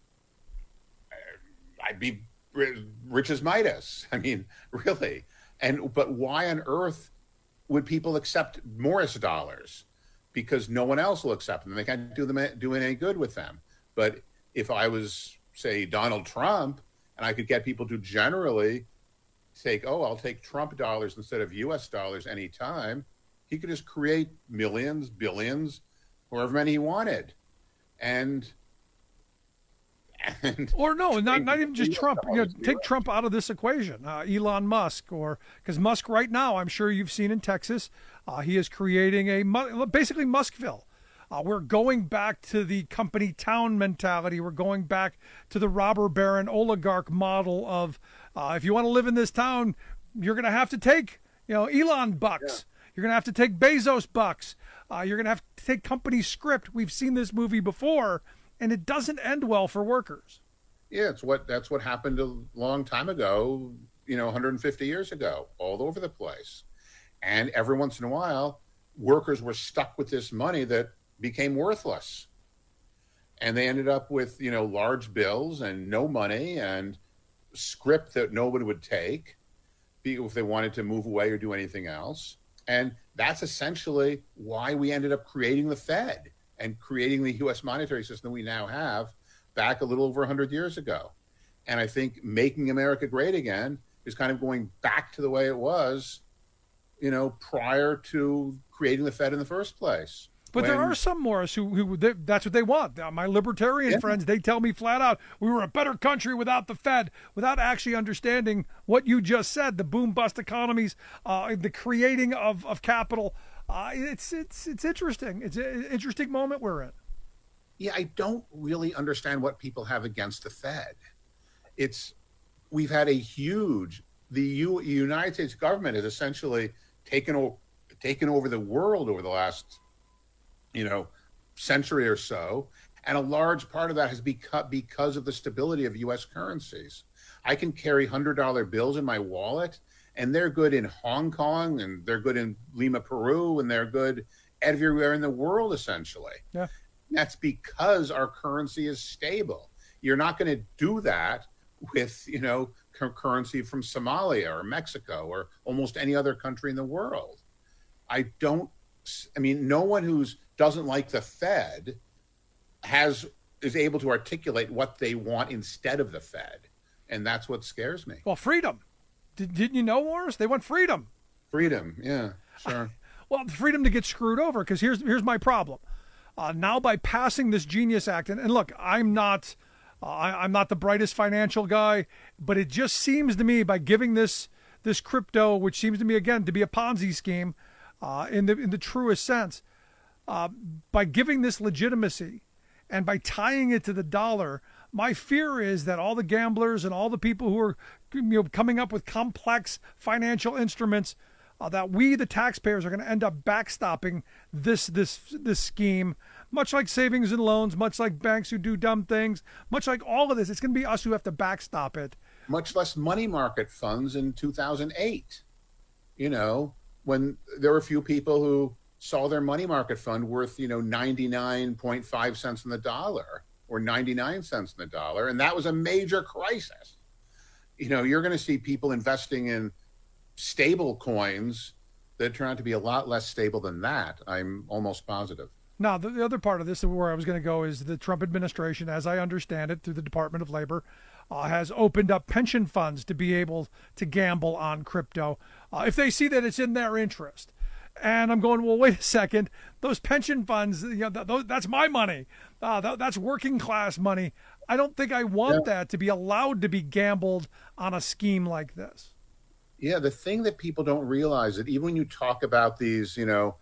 I'd be rich as Midas. I mean, really. But why on earth would people accept Morris dollars? Because no one else will accept them. They can't do any good with them. But if I was, say, Donald Trump, and I could get people to generally I'll take Trump dollars instead of U.S. dollars anytime, he could just create millions, billions however many he wanted. Or no, not even just Trump. Take Trump out of this equation. Elon Musk, or because Musk right now, I'm sure you've seen in Texas, he is creating basically Muskville. We're going back to the company town mentality. We're going back to the robber baron oligarch model of if you want to live in this town, you're going to have to take Elon bucks. Yeah. You're going to have to take Bezos bucks. You're going to have to take company script. We've seen this movie before. And it doesn't end well for workers. Yeah, that's what happened a long time ago, 150 years ago, all over the place. And every once in a while, workers were stuck with this money that became worthless. And they ended up with, large bills and no money and script that nobody would take if they wanted to move away or do anything else. And that's essentially why we ended up creating the Fed and creating the U.S. monetary system we now have back a little over 100 years ago. And I think making America great again is kind of going back to the way it was, prior to creating the Fed in the first place. But there are some, Morris, who that's what they want. My libertarian friends, they tell me flat out, we were a better country without the Fed, without actually understanding what you just said, the boom-bust economies, the creating of capital. It's interesting. It's an interesting moment we're in. Yeah, I don't really understand what people have against the Fed. We've had the United States government has essentially taken over the world over the last, century or so. And a large part of that has become because of the stability of U.S. currencies. I can carry $100 bills in my wallet, and they're good in Hong Kong, and they're good in Lima, Peru, and they're good everywhere in the world, essentially. Yeah. That's because our currency is stable. You're not going to do that with, currency from Somalia or Mexico or almost any other country in the world. No one who doesn't like the Fed is able to articulate what they want instead of the Fed. And that's what scares me. Well, freedom. Didn't you know, Morris? They want freedom. Freedom, yeah, sure. Well, freedom to get screwed over, because here's my problem. Now by passing this Genius Act, and look, I'm not the brightest financial guy, but it just seems to me by giving this crypto, which seems to me again to be a Ponzi scheme, in the truest sense, by giving this legitimacy, and by tying it to the dollar, my fear is that all the gamblers and all the people who are coming up with complex financial instruments, that we, the taxpayers, are going to end up backstopping this scheme, much like savings and loans, much like banks who do dumb things, much like all of this. It's going to be us who have to backstop it. Much less money market funds in 2008. When there were a few people who saw their money market fund worth, 99.5 cents in the dollar or 99 cents in the dollar. And that was a major crisis. You're going to see people investing in stable coins that turn out to be a lot less stable than that. I'm almost positive. Now, the other part of this, where I was going to go, is the Trump administration, as I understand it, through the Department of Labor, has opened up pension funds to be able to gamble on crypto if they see that it's in their interest. And I'm going, well, wait a second. Those pension funds, that's my money. That's working class money. I don't think I want that to be allowed to be gambled on a scheme like this. Yeah, the thing that people don't realize that even when you talk about these,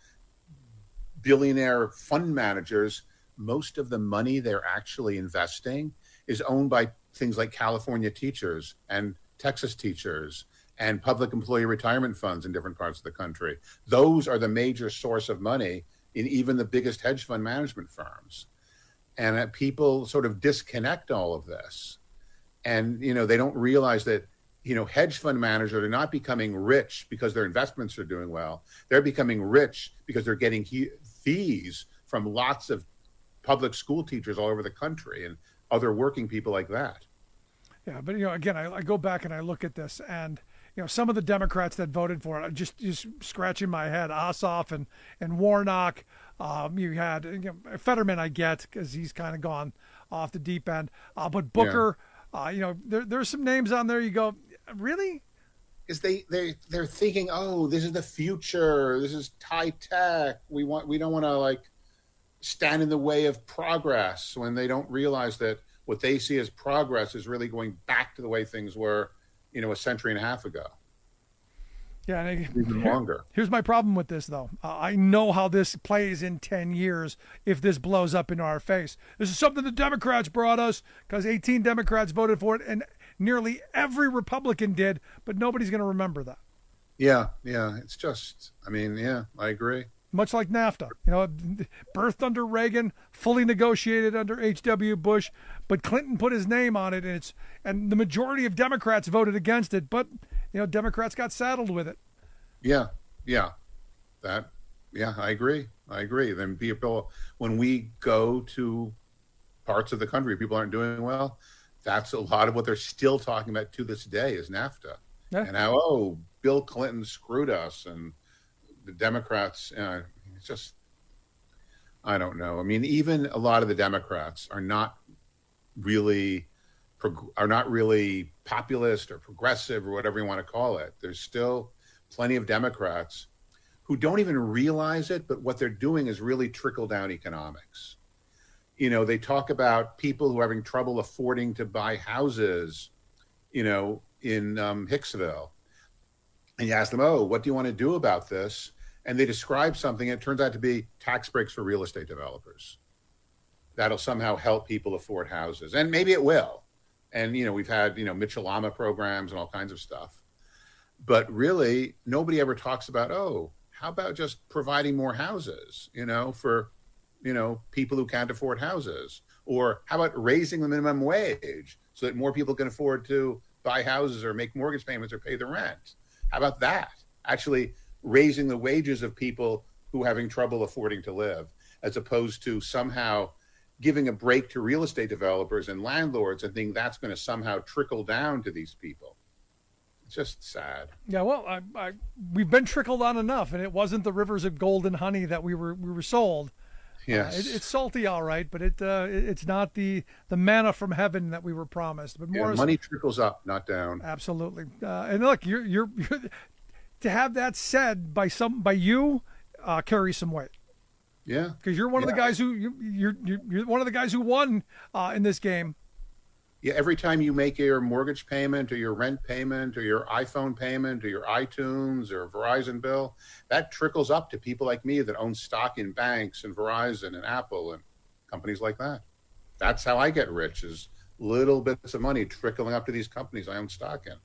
billionaire fund managers, most of the money they're actually investing is owned by things like California teachers and Texas teachers and public employee retirement funds in different parts of the country. Those are the major source of money in even the biggest hedge fund management firms. And people sort of disconnect all of this. And, they don't realize that, hedge fund managers are not becoming rich because their investments are doing well. They're becoming rich because they're getting fees from lots of public school teachers all over the country and other working people like that. Yeah, but, again, I go back and I look at this, and, some of the Democrats that voted for it, I'm just scratching my head, Ossoff and Warnock. You had Fetterman, I get, because he's kind of gone off the deep end. But Booker, there's some names on there you go, really? Is they're thinking, oh, this is the future. This is high tech. We don't want to stand in the way of progress when they don't realize that what they see as progress is really going back to the way things were, a century and a half ago. Yeah, and even longer. Here's my problem with this, though. I know how this plays in 10 years if this blows up in our face. This is something the Democrats brought us because 18 Democrats voted for it, and nearly every Republican did, but nobody's going to remember that. Yeah. It's just, I agree. Much like NAFTA, birthed under Reagan, fully negotiated under H.W. Bush, but Clinton put his name on it, and the majority of Democrats voted against it, but Democrats got saddled with it. Yeah. I agree. Then people, when we go to parts of the country, people aren't doing well. That's a lot of what they're still talking about to this day is NAFTA. Yeah. And how, Bill Clinton screwed us and the Democrats, it's just, I don't know. Even a lot of the Democrats are not really populist or progressive or whatever you want to call it. There's still plenty of Democrats who don't even realize it, but what they're doing is really trickle-down economics. They talk about people who are having trouble affording to buy houses, in Hicksville. And you ask them, what do you want to do about this? And they describe something, and it turns out to be tax breaks for real estate developers. That'll somehow help people afford houses. And maybe it will. And, we've had, Mitchell-Lama programs and all kinds of stuff. But really, nobody ever talks about, how about just providing more houses, for, people who can't afford houses? Or how about raising the minimum wage so that more people can afford to buy houses or make mortgage payments or pay the rent? How about that? Actually raising the wages of people who are having trouble affording to live, as opposed to somehow giving a break to real estate developers and landlords and think that's going to somehow trickle down to these people. It's just sad. Yeah, well, we've been trickled on enough, and it wasn't the rivers of gold and honey that we were sold. Yes, it's salty, all right, but it's not the manna from heaven that we were promised. But more money trickles up, not down. Absolutely. And look, you're to have that said by you carries some weight. Yeah, because you're one of the guys who you're one of the guys who won in this game. Yeah, every time you make your mortgage payment or your rent payment or your iPhone payment or your iTunes or Verizon bill, that trickles up to people like me that own stock in banks and Verizon and Apple and companies like that. That's how I get rich, is little bits of money trickling up to these companies I own stock in.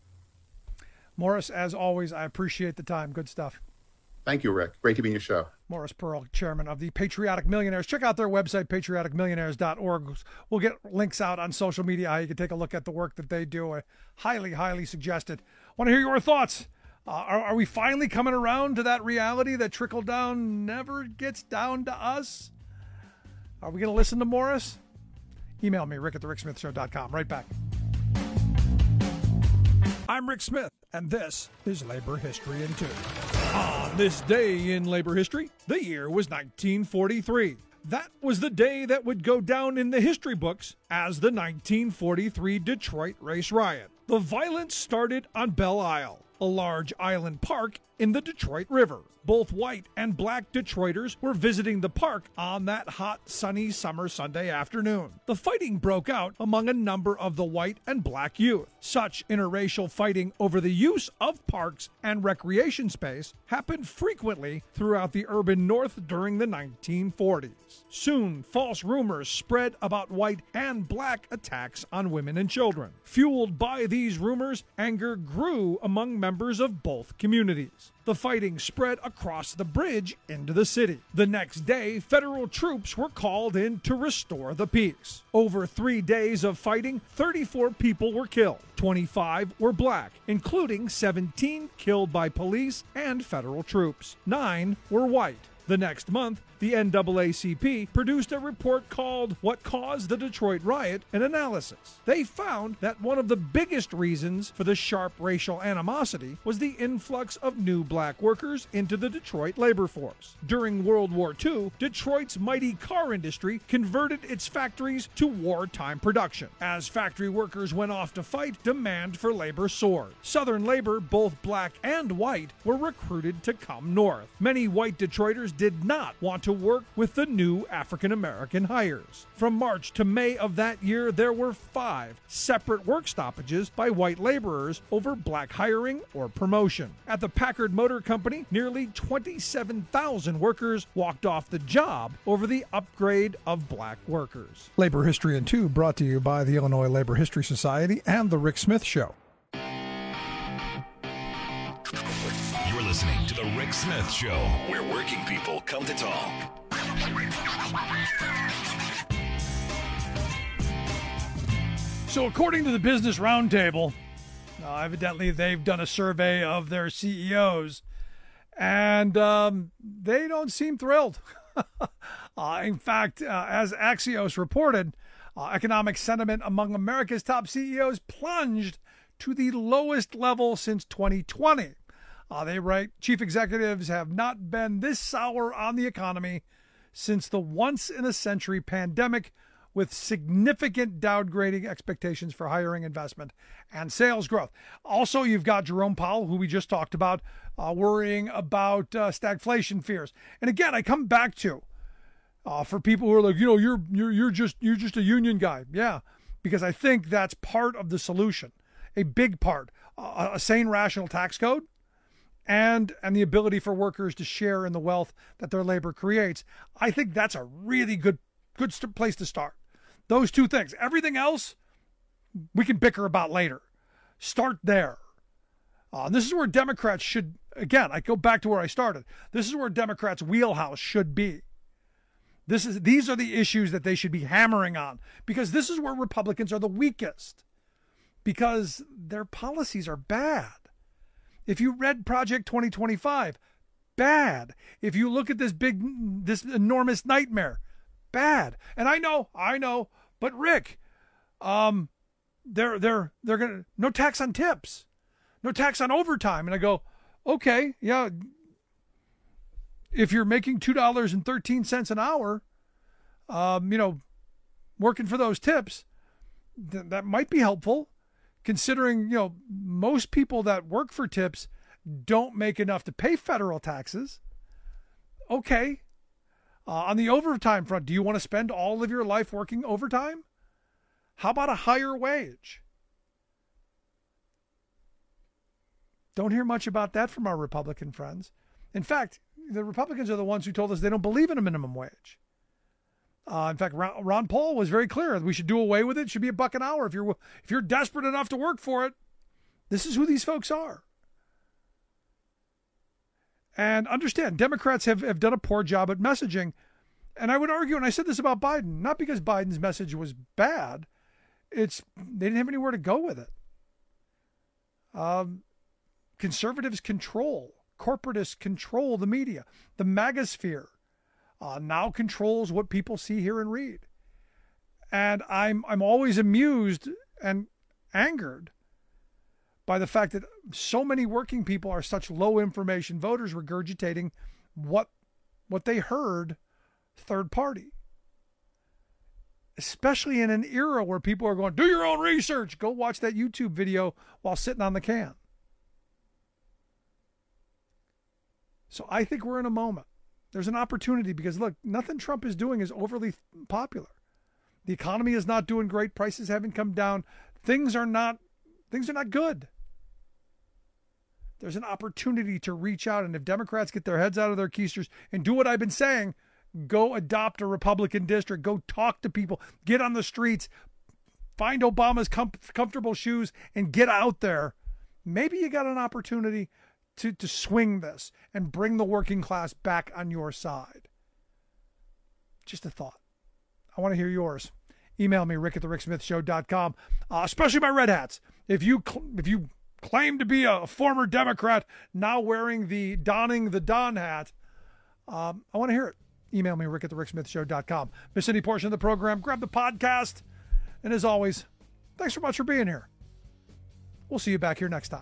Morris, as always, I appreciate the time. Good stuff. Thank you, Rick. Great to be in your show. Morris Pearl, chairman of the Patriotic Millionaires. Check out their website, patrioticmillionaires.org. We'll get links out on social media how you can take a look at the work that they do. I highly, highly suggest it. Want to hear your thoughts. Are we finally coming around to that reality that trickle down never gets down to us? Are we going to listen to Morris? Email me, rick@thericksmithshow.com. Right back. I'm Rick Smith, and this is Labor History in 2. On this day in labor history, the year was 1943. That was the day that would go down in the history books as the 1943 Detroit race riot. The violence started on Belle Isle, a large island park in the Detroit River. Both white and black Detroiters were visiting the park on that hot, sunny summer Sunday afternoon. The fighting broke out among a number of the white and black youth. Such interracial fighting over the use of parks and recreation space happened frequently throughout the urban North during the 1940s. Soon, false rumors spread about white and black attacks on women and children. Fueled by these rumors, anger grew among members of both communities. The fighting spread across the bridge into the city. The next day, federal troops were called in to restore the peace. Over 3 days of fighting, 34 people were killed. 25 were black, including 17 killed by police and federal troops. 9 were white. The next month, the NAACP produced a report called What Caused the Detroit Riot? An Analysis. They found that one of the biggest reasons for the sharp racial animosity was the influx of new black workers into the Detroit labor force. During World War II, Detroit's mighty car industry converted its factories to wartime production. As factory workers went off to fight, demand for labor soared. Southern labor, both black and white, were recruited to come north. Many white Detroiters did not want to work with the new African American hires. From March to May of that year, there were 5 separate work stoppages by white laborers over black hiring or promotion. At the Packard Motor Company, nearly 27,000 workers walked off the job over the upgrade of black workers. Labor History in 2 brought to you by the Illinois Labor History Society and The Rick Smith Show. You're listening to The Rick Smith Show, where working people come to talk. So according to the Business Roundtable, evidently they've done a survey of their CEOs, and they don't seem thrilled. In fact, as Axios reported, economic sentiment among America's top CEOs plunged to the lowest level since 2020. They write, chief executives have not been this sour on the economy since the once-in-a-century pandemic, with significant downgrading expectations for hiring, investment, and sales growth. Also, you've got Jerome Powell, who we just talked about, worrying about stagflation fears. And again, I come back to, for people who are like, you're just a union guy. Yeah, because I think that's part of the solution, a big part, a sane, rational tax code, and the ability for workers to share in the wealth that their labor creates. I think that's a really good place to start. Those two things. Everything else, we can bicker about later. Start there. This is where Democrats should, again, I go back to where I started. This is where Democrats' wheelhouse should be. These are the issues that they should be hammering on, because this is where Republicans are the weakest, because their policies are bad. If you read Project 2025, bad. If you look at this enormous nightmare, bad. And I know, but Rick, they're gonna no tax on tips, no tax on overtime. And I go, okay, yeah. If you're making $2.13 an hour, working for those tips, that might be helpful, considering, most people that work for tips don't make enough to pay federal taxes. Okay. On the overtime front, do you want to spend all of your life working overtime? How about a higher wage? Don't hear much about that from our Republican friends. In fact, the Republicans are the ones who told us they don't believe in a minimum wage. In fact, Ron Paul was very clear. We should do away with it. It should be $1 an hour. If you're desperate enough to work for it, this is who these folks are. And understand, Democrats have done a poor job at messaging. And I would argue, and I said this about Biden, not because Biden's message was bad, they didn't have anywhere to go with it. Conservatives control, corporatists control the media. The MAGAsphere now controls what people see, hear, and read. And I'm always amused and angered by the fact that so many working people are such low information voters regurgitating what they heard third party. Especially in an era where people are going, do your own research. Go watch that YouTube video while sitting on the can. So I think we're in a moment. There's an opportunity because, look, nothing Trump is doing is overly popular. The economy is not doing great. Prices haven't come down. Things are not good. There's an opportunity to reach out. And if Democrats get their heads out of their keisters and do what I've been saying, go adopt a Republican district, go talk to people, get on the streets, find Obama's comfortable shoes and get out there. Maybe you got an opportunity to swing this and bring the working class back on your side. Just a thought. I want to hear yours. Email me, rick@thericksmithshow.com, especially my red hats. If you claim to be a former Democrat now donning the Don hat, I want to hear it. Email me, rick@thericksmithshow.com. Miss any portion of the program, grab the podcast. And as always, thanks so much for being here. We'll see you back here next time.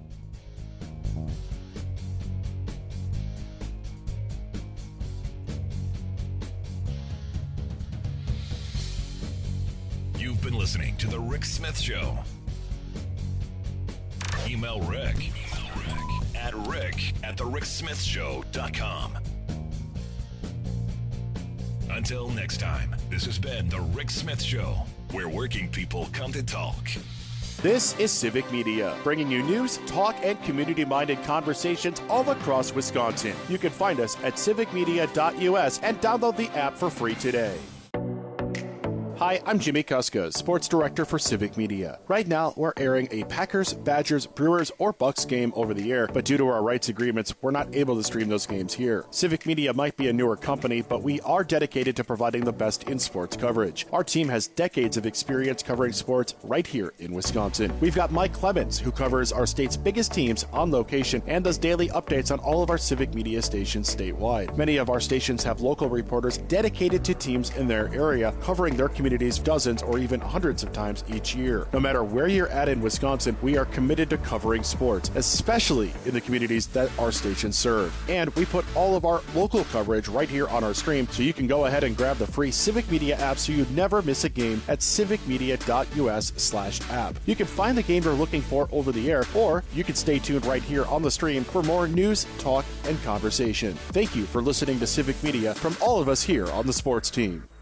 You've been listening to The Rick Smith Show. Email Rick at rick@thericksmithshow.com. Until next time, this has been The Rick Smith Show, where working people come to talk. This is Civic Media, bringing you news, talk, and community-minded conversations all across Wisconsin. You can find us at civicmedia.us and download the app for free today. Hi, I'm Jimmy Kuska, Sports Director for Civic Media. Right now, we're airing a Packers, Badgers, Brewers, or Bucks game over the air, but due to our rights agreements, we're not able to stream those games here. Civic Media might be a newer company, but we are dedicated to providing the best in sports coverage. Our team has decades of experience covering sports right here in Wisconsin. We've got Mike Clemens, who covers our state's biggest teams on location and does daily updates on all of our Civic Media stations statewide. Many of our stations have local reporters dedicated to teams in their area, covering their communities dozens or even hundreds of times each year. No matter where you're at in Wisconsin, we are committed to covering sports, especially in the communities that our stations serve. And we put all of our local coverage right here on our stream, so you can go ahead and grab the free Civic Media app so you never miss a game at civicmedia.us/app. You can find the game you're looking for over the air, or you can stay tuned right here on the stream for more news, talk, and conversation. Thank you for listening to Civic Media from all of us here on the sports team.